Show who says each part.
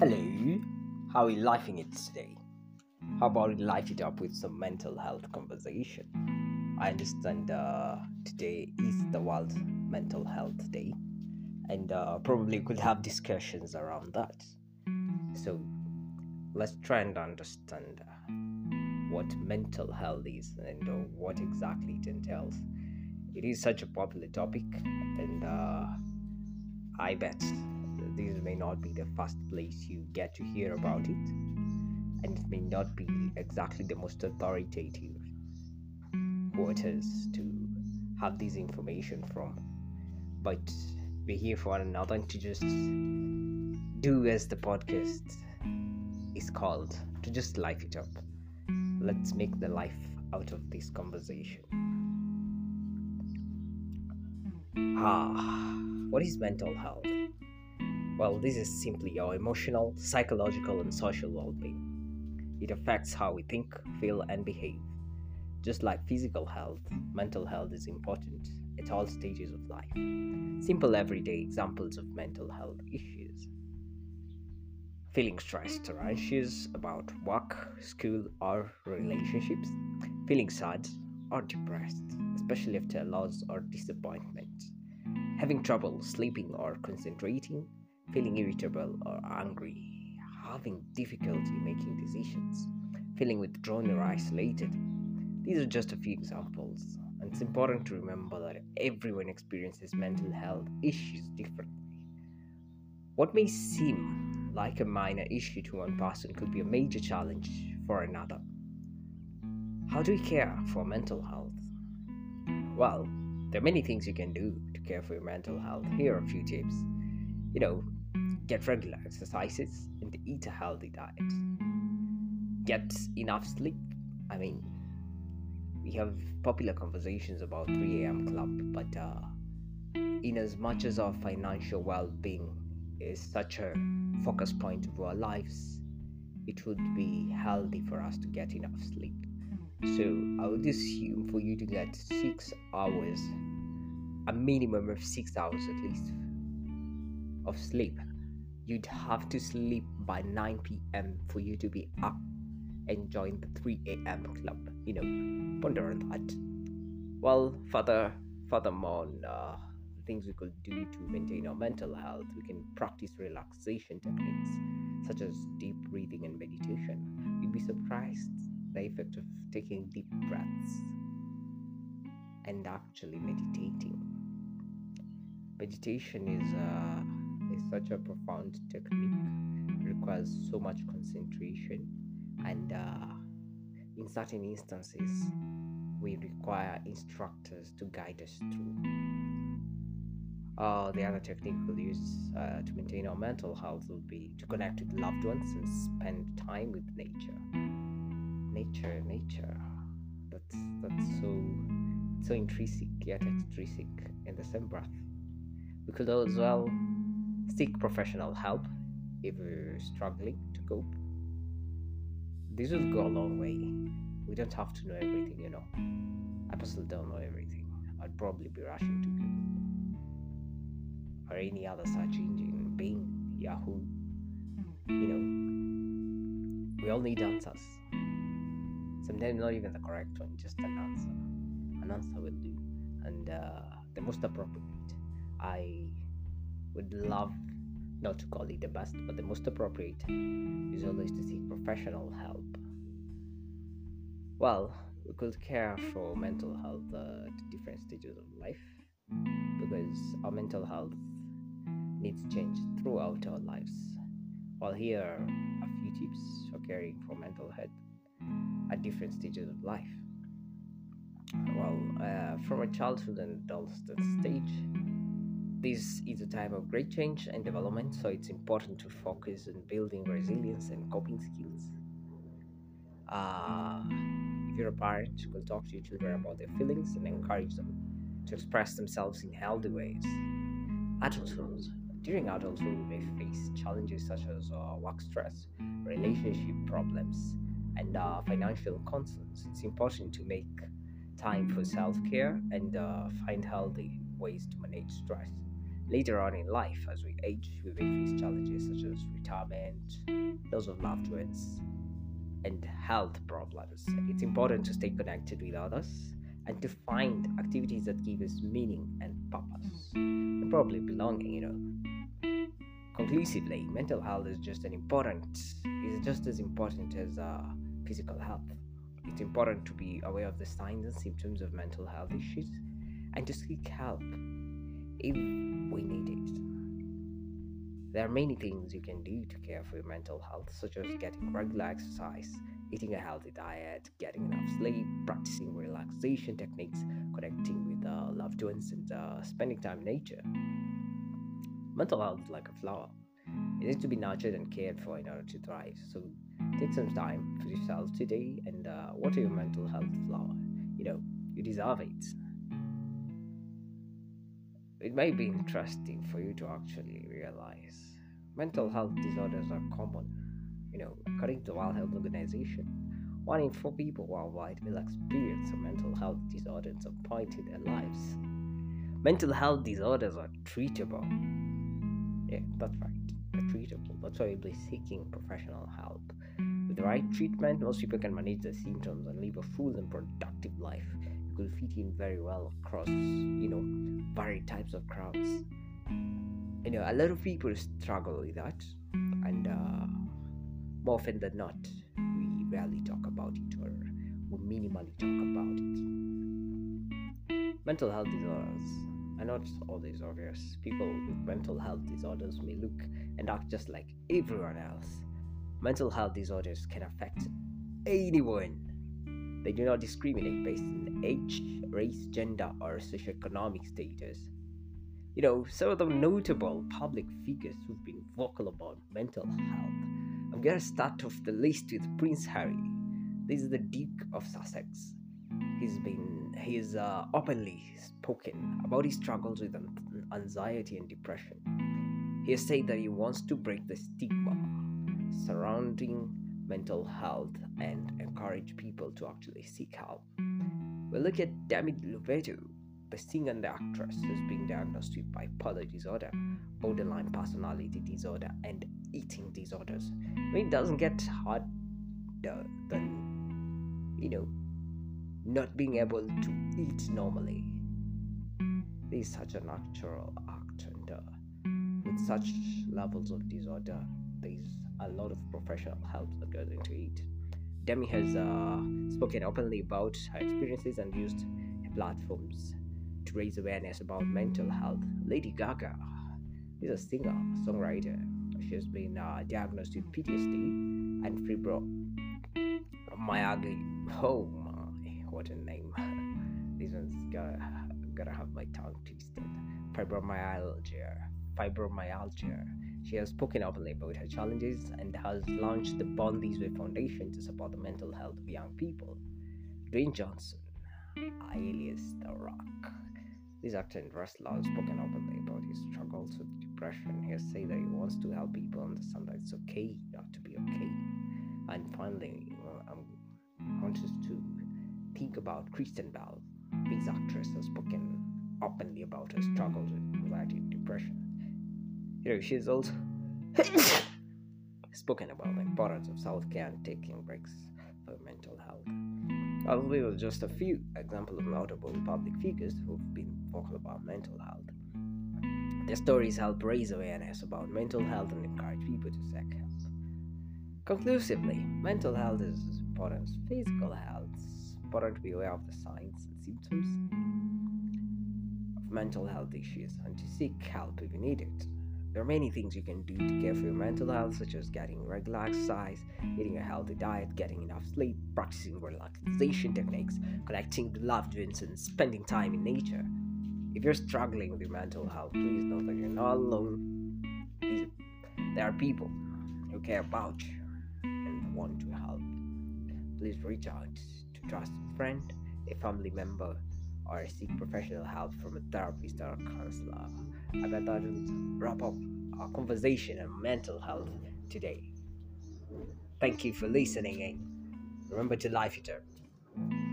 Speaker 1: Hello, how are you lifing it today? How about we life it up with some mental health conversation? I understand today is the World Mental Health Day, and probably could have discussions around that. So let's try and understand what mental health is and what exactly it entails. It is such a popular topic, and I bet this may not be the first place you get to hear about it, and it may not be exactly the most authoritative quarters to have this information from. But we're here for one another and to just do as the podcast is called, to just life it up. Let's make the life out of this conversation. What is mental health? Well, this is simply our emotional, psychological, and social well being. It affects how we think, feel, and behave. Just like physical health, mental health is important at all stages of life. Simple everyday examples of mental health issues: feeling stressed or anxious about work, school, or relationships, feeling sad or depressed, especially after a loss or disappointment, having trouble sleeping or concentrating, feeling irritable or angry, having difficulty making decisions, feeling withdrawn or isolated. These are just a few examples, and it's important to remember that everyone experiences mental health issues differently. What may seem like a minor issue to one person could be a major challenge for another. How do we care for mental health? Well, there are many things you can do to care for your mental health. Here are a few tips. You know, get regular exercises and eat a healthy diet. Get enough sleep. I mean, we have popular conversations about 3 a.m. club, but in as much as our financial well-being is such a focus point of our lives, it would be healthy for us to get enough sleep. So I would assume for you to get 6 hours, a minimum of 6 hours at least of sleep, you'd have to sleep by 9 p.m. for you to be up and join the 3 a.m. club. Ponder on that. Well, furthermore, things we could do to maintain our mental health, we can practice relaxation techniques such as deep breathing and meditation. You'd be surprised the effect of taking deep breaths and actually meditating. Meditation is such a profound technique. It requires so much concentration, and in certain instances, we require instructors to guide us through. The other technique we'll use to maintain our mental health would be to connect with loved ones and spend time with nature. Nature. That's so intrinsic yet extrinsic in the same breath. We could as well seek professional help if we're struggling to cope. This would go a long way. We don't have to know everything. I personally don't know everything. I'd probably be rushing to Google or any other search engine, Bing, Yahoo. We all need answers. Sometimes not even the correct one, just an answer. An answer will do. And the most appropriate. I would love not to call it the best, but the most appropriate is always to seek professional help. Well, we could care for mental health at different stages of life, because our mental health needs change throughout our lives. While here are a few tips for caring for mental health at different stages of life. Well, from a childhood and adolescent stage, this is a time of great change and development, so it's important to focus on building resilience and coping skills. If you're a parent, you can talk to your children about their feelings and encourage them to express themselves in healthy ways. Adulthood. During adulthood, we may face challenges such as work stress, relationship problems, and financial concerns. It's important to make time for self-care and find healthy ways to manage stress. Later on in life, as we age, we may face challenges such as retirement, loss of loved ones, and health problems. It's important to stay connected with others and to find activities that give us meaning and purpose, and probably belonging. Conclusively, mental health is just as important as physical health. It's important to be aware of the signs and symptoms of mental health issues and to seek help if we need it. There are many things you can do to care for your mental health, such as getting regular exercise, eating a healthy diet, getting enough sleep, practicing relaxation techniques, connecting with loved ones, and spending time in nature. Mental health is like a flower. It needs to be nurtured and cared for in order to thrive. So take some time for yourself today and water your mental health flower. You deserve it. It may be interesting for you to actually realize mental health disorders are common. According to the World Health Organization, 1 in 4 people worldwide will experience a mental health disorder at some point in their lives. Mental health disorders are treatable. Yeah, that's right. They're treatable. That's why we'll be seeking professional help. With the right treatment, most people can manage their symptoms and live a full and productive life. You could fit in very well across, varied types of crowds. A lot of people struggle with that, and more often than not, we rarely talk about it or we minimally talk about it. Mental health disorders are not always obvious. People with mental health disorders may look and act just like everyone else. Mental health disorders can affect anyone. They do not discriminate based on age, race, gender, or socioeconomic status. Some of the notable public figures who've been vocal about mental health. I'm gonna start off the list with Prince Harry. This is the Duke of Sussex. He's openly spoken about his struggles with anxiety and depression. He has said that he wants to break the stigma surrounding mental health and encourage people to actually seek help. We look at Demi Lovato, the singer and the actress, who's being diagnosed with bipolar disorder, borderline personality disorder, and eating disorders. It doesn't get harder than, not being able to eat normally. This is such a natural act, and with such levels of disorder, there's a lot of professional help that goes into it. Demi has spoken openly about her experiences and used her platforms to raise awareness about mental health. Lady Gaga is a singer, songwriter. She has been diagnosed with PTSD and fibromyalgia. Oh my, what a name! This one's gotta have my tongue twisted. Fibromyalgia. She has spoken openly about her challenges and has launched the Born This Way Foundation to support the mental health of young people. Dwayne Johnson, alias The Rock. This actor and wrestler has spoken openly about his struggles with depression. He has said that he wants to help people understand that it's okay not to be okay. And finally, I want us to think about Kristen Bell. This actress has spoken openly about her struggles with anxiety and depression. She's also spoken about the importance of self-care and taking breaks for mental health. Well, these are just a few examples of notable public figures who've been vocal about mental health. Their stories help raise awareness about mental health and encourage people to seek help. Conclusively, mental health is as important as physical health. It's important to be aware of the signs and symptoms of mental health issues and to seek help if you need it. There are many things you can do to care for your mental health, such as getting regular exercise, eating a healthy diet, getting enough sleep, practicing relaxation techniques, connecting with loved ones, and spending time in nature. If you're struggling with your mental health, please know that you're not alone. There are people who care about you and want to help. Please reach out to a trusted friend, a family member, or seek professional help from a therapist or a counselor. I bet that will wrap up our conversation on mental health today. Thank you for listening and remember to life it up.